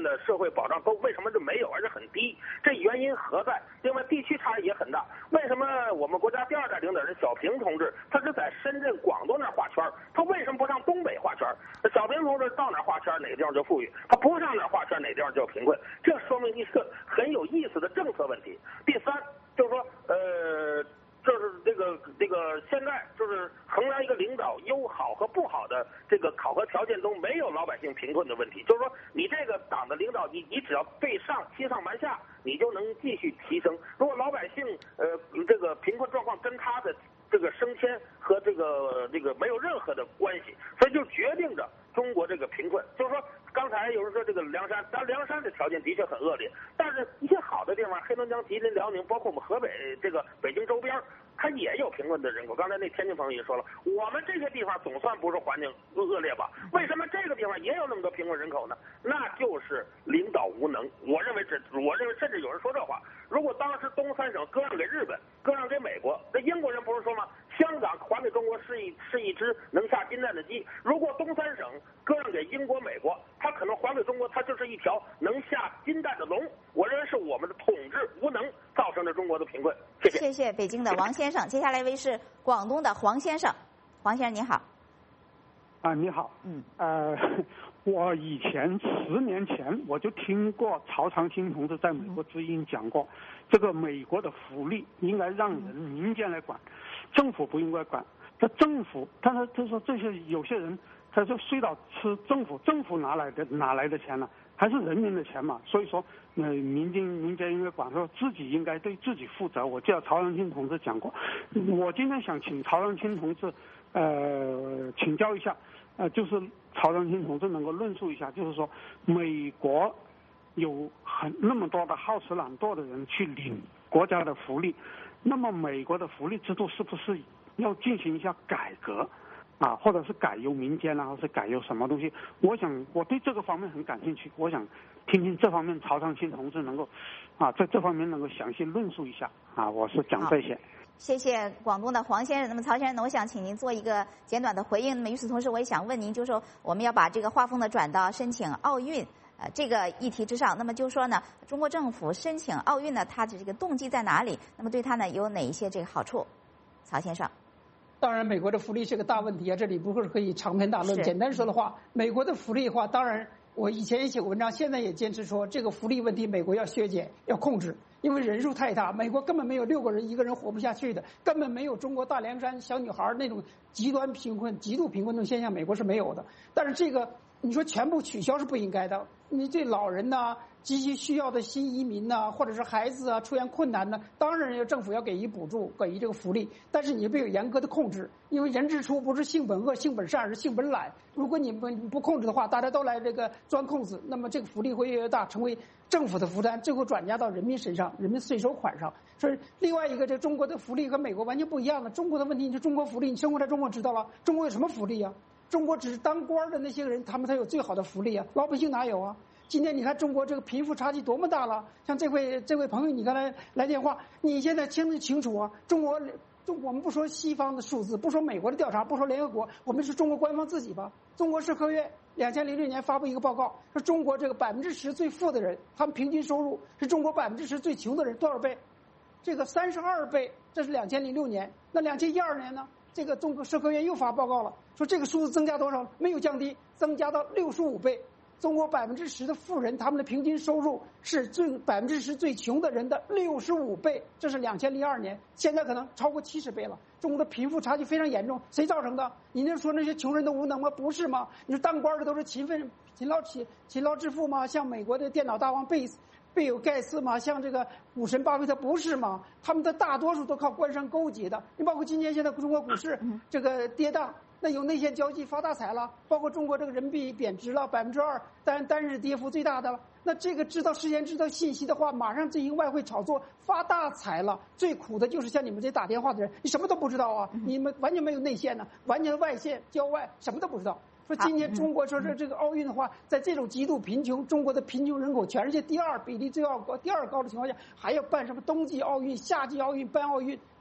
面的社会保障都为什么就没有，而且很低？这原因何在？另外，地区差异也很大。为什么我们国家第二代领导人小平同志，他是在深圳、广东那儿画圈，他为什么不上东北画圈？小平同志到哪儿画圈，哪个地方就富裕；他不上哪儿画圈，哪个地方就贫困。这说明一个很有意思的政策问题。第三，就是说，呃。就是这个这个现在就是衡量一个领导优好和不好的这个考核条件中没有老百姓贫困的问题，就是说你这个党的领导，你你只要对上欺上瞒下，你就能继续提升。如果老百姓呃这个贫困状况跟他的这个升迁和这个这个没有任何的关系，所以就决定着中国这个贫困。就是说，刚才有人说这个凉山，但凉山的条件的确很恶劣，但是一些好的地方，黑龙江、吉林、辽宁，包括我们河北这个北京周边，它也有贫困的人口。刚才那天津朋友也说了，我们这些地方总算不是环境恶劣吧？为什么这个地方也有那么多贫困人口呢？那就是领导无能。我认为这，我认为甚至有人说这话：如果当时东三省割让给日本，割让给美国，那英国人不是说吗？香港还给中国是一是一只能下金蛋的鸡。如果东三省割让给英国、美国，它可能还给中国，它就是一条能下金蛋的龙。我认为是我们的统治无能造成了中国的贫困。谢谢。 谢谢北京的王先生。接下来一位是广东的黄先生。黄先生您好。 啊，你好。 嗯。 呃，我以前十年前我就听过曹长青同志在美国之音讲过，这个美国的福利应该让人民间来管，政府不应该管。这政府，但是他说这些有些人，他就睡到吃政府，政府哪来的哪来的钱呢？还是人民的钱嘛。所以说，呃，民间民间应该管，说自己应该对自己负责。我记得曹长青同志讲过。我今天想请曹长青同志，呃，请教一下，呃，就是曹长青同志能够论述一下，就是说，美国有很那么多的好吃懒惰的人去领国家的福利，那么美国的福利制度是不是要进行一下改革？啊，或者是改由民间啊，或是改由什么东西？我想我对这个方面很感兴趣，我想听听这方面曹长青同志能够，啊，在这方面能够详细论述一下。啊，我是讲这些。 谢谢广东的黄先生。那么曹先生呢，我想请您做一个简短的回应。那么与此同时，我也想问您，就是说我们要把这个话锋呢转到申请奥运呃这个议题之上。那么就是说呢，中国政府申请奥运呢，它的这个动机在哪里？那么对它呢有哪一些这个好处？曹先生。 当然，美国的福利是个大问题啊，这里不是可以长篇大论。简单说的话，美国的福利的话，当然我以前也写过文章，现在也坚持说，这个福利问题美国要削减、要控制，因为人数太大，美国根本没有六个人一个人活不下去的，根本没有中国大凉山小女孩那种极端贫困、极度贫困的现象，美国是没有的。但是这个你说全部取消是不应该的，你对老人呐、极其需要的新移民呐、或者是孩子啊出现困难呢，当然要政府要给予补助，给予这个福利，但是你必须有严格的控制，因为人之初不是性本恶、性本善，而是性本懒。如果你不不控制的话，大家都来这个钻空子，那么这个福利会越来越大，成为政府的负担，最后转嫁到人民身上、人民税收款上。所以另外一个，这中国的福利和美国完全不一样的。中国的问题，你说中国福利，你生活在中国知道了，中国有什么福利啊？中国只是当官的那些人，他们才有最好的福利啊，老百姓哪有啊？今天你看中国这个贫富差距多么大了，像这位这位朋友，你刚才来电话，你现在清不清楚啊？中国，中我们不说西方的数字，不说美国的调查，不说联合国，我们是中国官方自己吧。中国社科院两千零六年发布一个报告，说中国这个百分之十最富的人，他们平均收入是中国百分之十最穷的人多少倍？这个三十二倍，这是两千零六年。那两千一二年呢？这个中国社科院又发报告了，说这个数字增加多少？没有降低，增加到六十五倍。中国百分之十的富人，他们的平均收入是最百分之十最穷的人的六十五倍，这是两千零二年，现在可能超过七十倍了。中国的贫富差距非常严重，谁造成的？你那说那些穷人的无能吗？不是吗？你说当官的都是勤奋、勤劳、勤勤劳致富吗？像美国的电脑大王贝斯。贝尔盖茨嘛，像这个股神巴菲特不是吗？他们的大多数都靠官商勾结的。你包括今天现在中国股市这个跌宕，那有内线交际发大财了，包括中国这个人民币贬值了百分之二，单单日跌幅最大的了。那这个知道事先知道信息的话，马上进行外汇炒作发大财了。最苦的就是像你们这打电话的人，你什么都不知道啊，你们完全没有内线呢，完全外线郊外，什么都不知道。说今年中国说这这个奥运的话，在这种极度贫穷，中国的贫穷人口全世界第二比例最要高、第二高的情况下，还要办什么冬季奥运、夏季奥运、办奥运，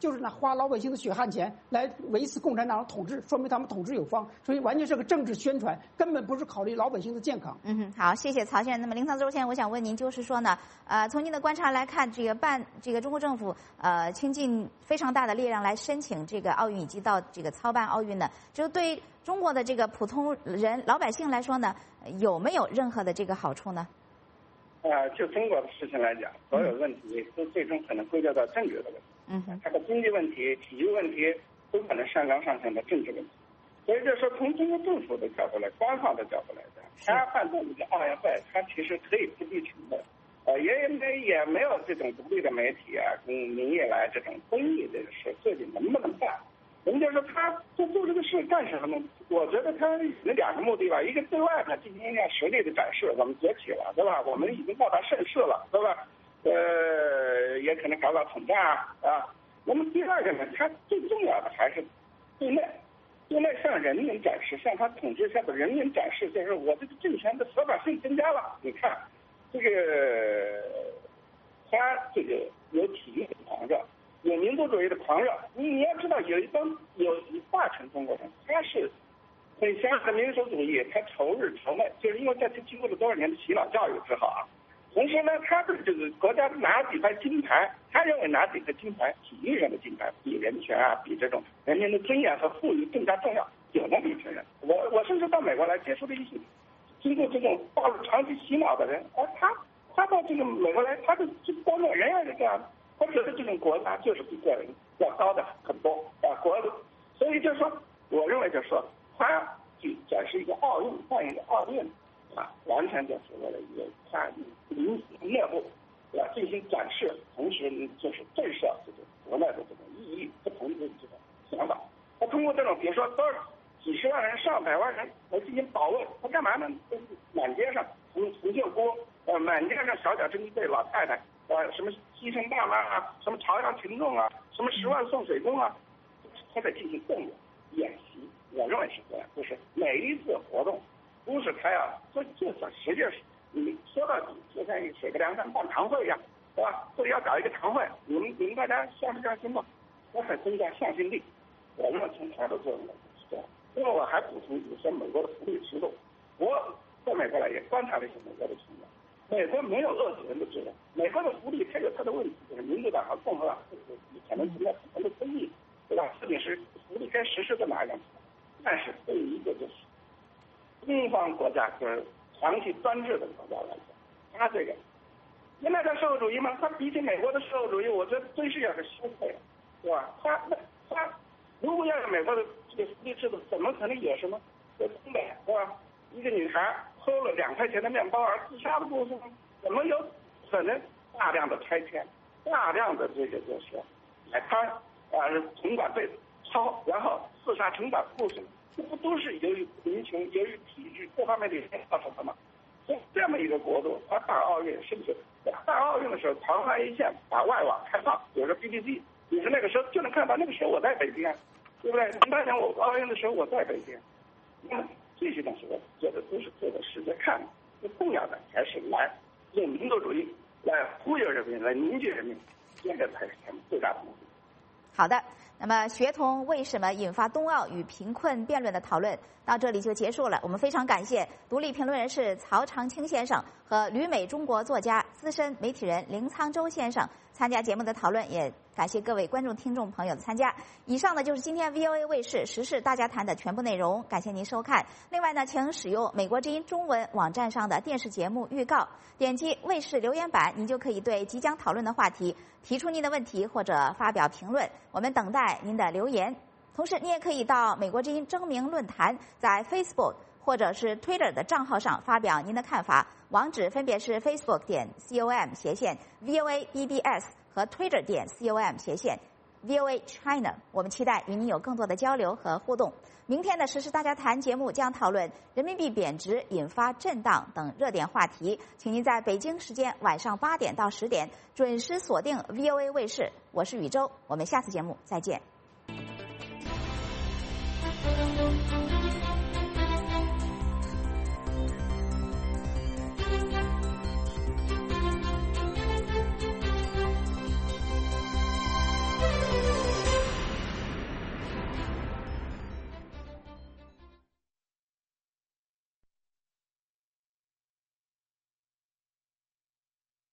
就是呢花老百姓的血汗钱来维持共产党的统治，说明他们统治有方，所以完全是个政治宣传，根本不是考虑老百姓的健康。 嗯哼，好，谢谢曹先生。那么林沧洲先生，我想问您，就是说呢，呃，从您的观察来看，这个办这个中国政府呃倾尽非常大的力量来申请这个奥运以及到这个操办奥运呢，就对中国的这个普通人老百姓来说呢，有没有任何的这个好处呢？ 呃，就中国的事情来讲，所有问题都最终可能归咎到政治的问题。 嗯哼， 它的经济问题、体育问题都可能上纲上线的政治问题。所以就说，从中国政府的角度来，官方的角度来讲，他办这个奥运会，他其实可以不计成本，呃，也没也没有这种独立的媒体啊，跟民意来这种公益这个事，究竟能不能办？人家说他做做这个事干什么呢？我觉得他有两个目的吧，一个对外呢进行一下实力的展示，我们崛起了，对吧？我们已经到达盛世了，对吧？呃，也可能搞搞统战啊啊。那么第二个呢，他最重要的还是对内，对内向人民展示，向他统治下的人民展示，就是我这个政权的合法性增加了。你看，这个他这个有体育的狂热。有民族主义的狂热，你你要知道，有一帮有一大群中国人，他是很相信民族主义，他仇日仇美，就是因为在他经过了多少年的洗脑教育之后啊，同时呢，他对这个国家拿几块金牌，他认为拿几个金牌，体育上的金牌比人权啊，比这种人民的尊严和富裕更加重要，有那么一群人。我我甚至到美国来接触了一些经过这种大陆长期洗脑的人，而他他到这个美国来，他的这个观念仍然是这样的。他觉得这种国家就是比个人要高的很多啊，国，所以就是说，我认为就是说，他去展示一个奥运，办一个奥运啊，完全就是为了一个他民族内部啊进行展示，同时呢就是震慑这种国内的这种意义不同的这种想法。他通过这种，比如说多少几十万人、上百万人来进行保卫，他干嘛呢？满街上从从秀姑，呃，满街上小脚珍妮队老太太。呃，什么西城大妈啊，什么朝阳群众啊，什么十万送水工啊，他在进行动员演习。我认为是这样，就是每一次活动都是他要，这这实际上你说到底就像一水泊梁山办堂会一样，对吧？这里要搞一个堂会，你们你们大家相不相信吗？我很增加向心力。我认为从他的作用来讲是这样。另外我还补充一个，美国的福利制度，我在美国来也观察了一些美国的情况。美国没有饿死人的质量，美国的福利它有它的问题，就是民主党和共和党可能存在不同的争议，对吧？究竟是福利该实施在哪样？但是对于一个就是东方国家，就是长期专制的国家来讲，他这个现在的社会主义嘛，他比起美国的社会主义，我觉得真是要是羞愧了，对吧？他他如果要是美国的这个福利制度，怎么可能有什么在东北，对吧？一个女孩偷了两块钱的面包而自杀的故事呢？怎么有可能大量的拆迁，大量的这个就是海滩啊，城管被抄，然后自杀城管故事，这不都是由于民情、由于体制各方面的原因造成的吗？所以这么一个国度，它办奥运是不是？办奥运的时候，昙花一现，把外网开放，有个 B B C， 你是那个时候就能看到，那个时候我在北京，对不对？零八年我奥运的时候我在北京，那。这些东西我觉得都是做给世界看的，最重要的还是来用民族主义来忽悠人民，来凝聚人民，这个才是他们最大的目的。 好的，那么学童为什么引发冬奥与贫困辩论的讨论到这里就结束了。我们非常感谢独立评论人士曹长青先生和旅美中国作家、资深媒体人林沧洲先生参加节目的讨论，也感谢各位观众、听众朋友的参加。以上呢就是今天 V O A 卫视时事大家谈的全部内容，感谢您收看。另外呢，请使用美国之音中文网站上的电视节目预告，点击卫视留言板，您就可以对即将讨论的话题提出您的问题或者发表评论，我们等待您的留言。同时，你也可以到美国之音征名论坛在 Facebook 或者是 Twitter 的账号上发表您的看法，网址分别是 Facebook 点 com 斜线 V O A B B S 和 Twitter 点 com 斜线 V O A China。 我们期待与您有更多的交流和互动。明天的时事大家谈节目将讨论人民币贬值引发震荡等热点话题，请您在北京时间晚上八点到十点准时锁定 V O A 卫视。我是宇宙，我们下次节目再见。Thank you.